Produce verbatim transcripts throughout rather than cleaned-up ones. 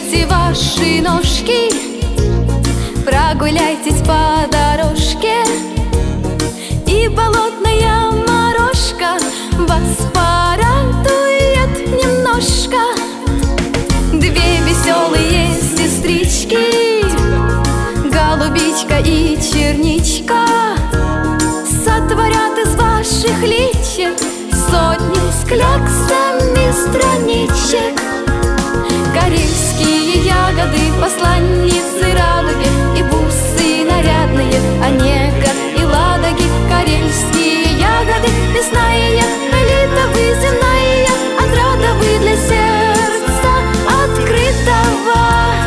Расположите ваши ножки, прогуляйтесь по дорожке, и болотная морожка вас порадует немножко. Две веселые сестрички, голубичка и черничка, сотворят из ваших личек сотню с кляксами страничек. Карельские ягоды, посланницы радуги, и бусы нарядные, Онега и Ладоги. Карельские ягоды, лесная, литовы, земная, отрада вы для сердца открытого.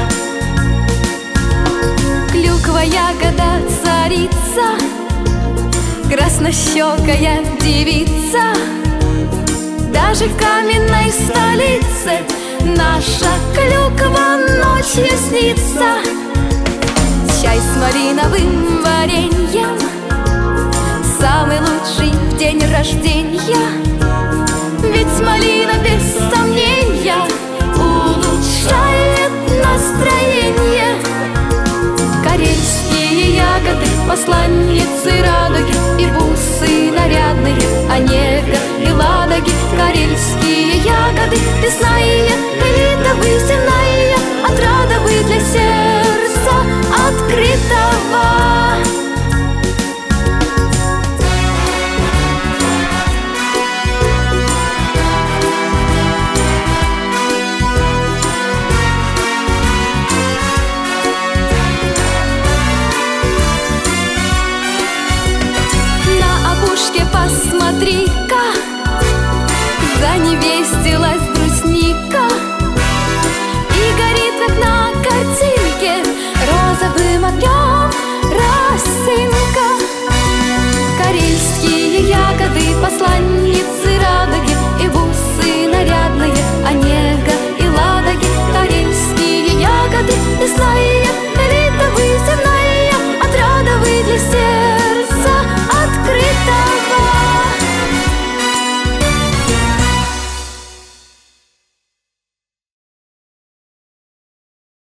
Клюква, ягода, царица, краснощекая девица, даже в каменной столице наша клюква ночью снится. Чай с малиновым вареньем, самый лучший в день рождения, ведь малина без сомнения улучшает настроение. Карельские ягоды, посланницы радуги, и бусы нарядные, Онега и Ладоги. Карельские ягоды, лесная, литовы,